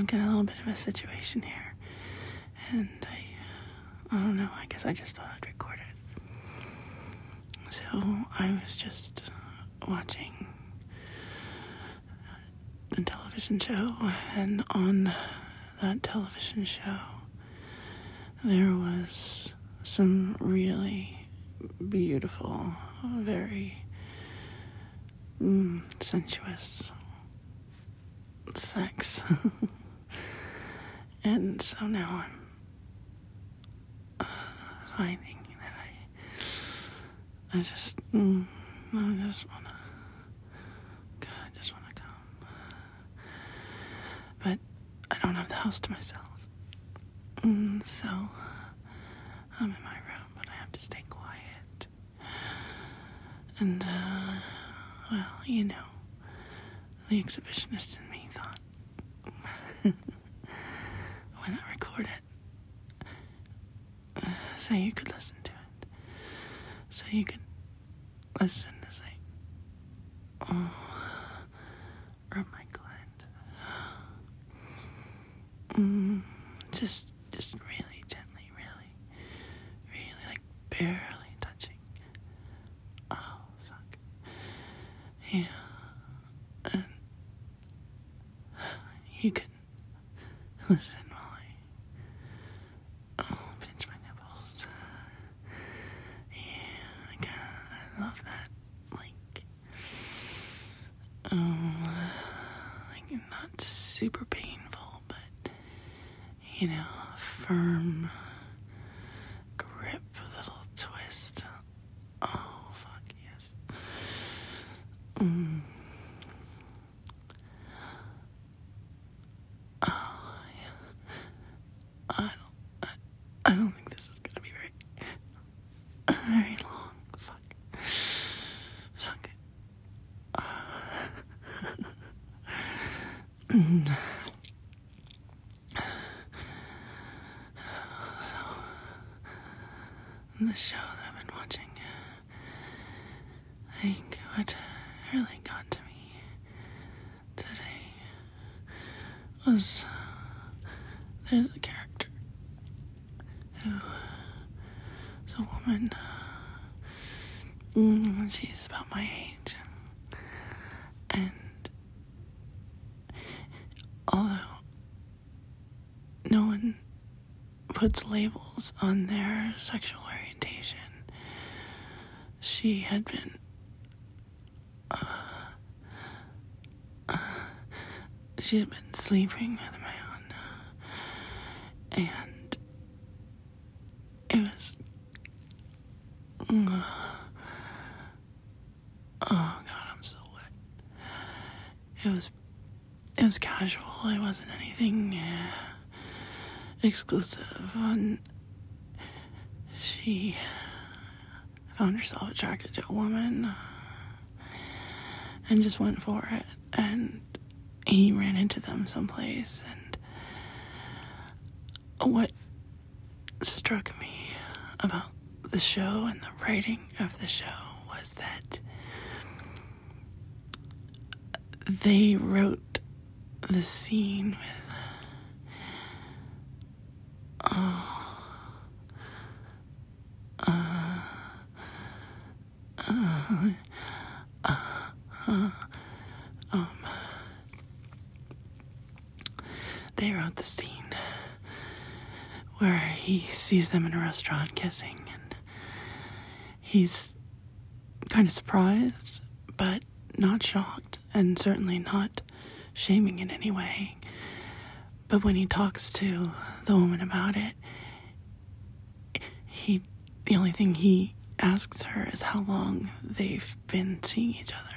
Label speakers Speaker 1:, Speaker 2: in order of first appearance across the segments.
Speaker 1: got a little bit of a situation here, and I don't know, I guess I just thought I'd record it. So I was just watching a television show, and on that television show there was some really beautiful, very sensuous sex. And so now I'm finding that I just wanna come. But I don't have the house to myself. So I'm in my room, but I have to stay quiet. And, well, you know, the exhibitionist in me thought, why not record it? So you could listen to it. So you could listen as I, rub my gland. Just really gently, really, like barely touching. Oh, fuck. Yeah. And you can listen while I pinch my nipples. Yeah, I love that. Like not super painful, but you know, a firm grip with a little twist. Oh, fuck yes. Oh, yeah. I don't think this is gonna be very long. Fuck it. The show that I've been watching, I think what really got to me today was there's a character who is a woman. She's about my age, and although no one puts labels on their sexual orientation, she had been sleeping with a man, and it was oh god, I'm so wet. It was casual. It wasn't anything exclusive, and she found herself attracted to a woman and just went for it, and he ran into them someplace. And what struck me about the show and the writing of the show was that they wrote the scene with they wrote the scene where he sees them in a restaurant kissing, and he's kind of surprised, but not shocked, and certainly not shaming in any way. But when he talks to the woman about it, the only thing he asks her is how long they've been seeing each other.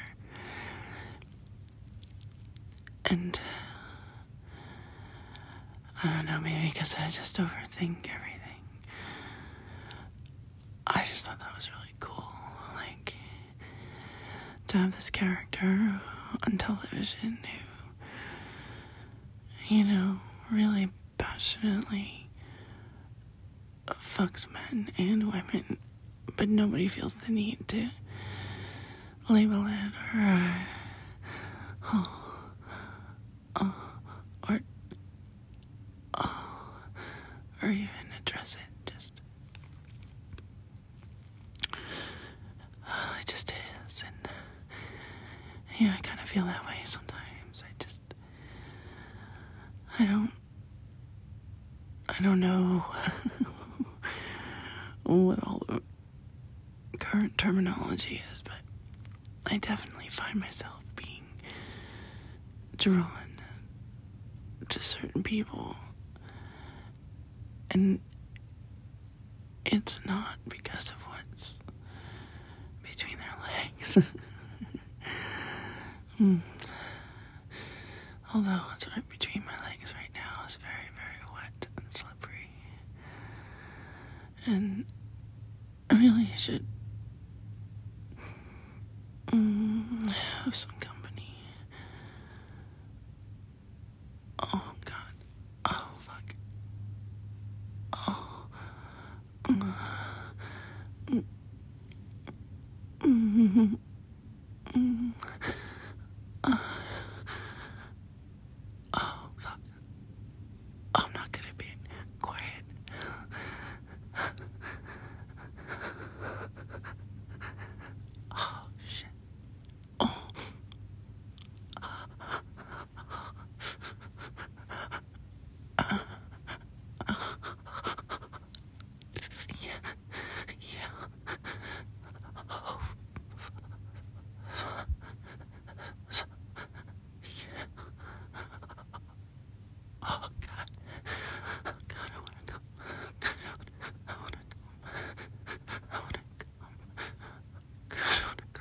Speaker 1: And I don't know, maybe because I just overthink everything. I just thought that was really cool. Like, to have this character on television who, you know, really passionately fucks men and women, but nobody feels the need to label it or Yeah, I kind of feel that way sometimes. I don't know what all the current terminology is, but I definitely find myself being drawn to certain people, and it's not because of what's between their legs. Although what's right between my legs right now is very, very wet and slippery. And I really should have some company. Oh, God. Oh, fuck. Oh. Oh, fuck. I'm not good at being quiet. Oh, shit. Oh. Yeah. Oh. Oh, God. God, I wanna come. God, I wanna come. I wanna come. God, I wanna come.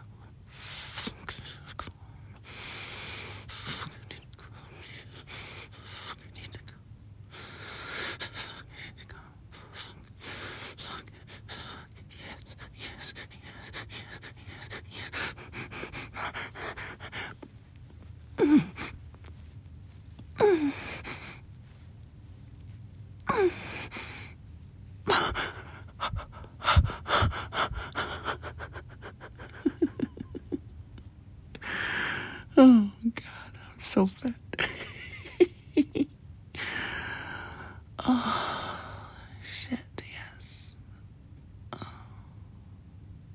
Speaker 1: I need to go. Oh, God, I'm so fat.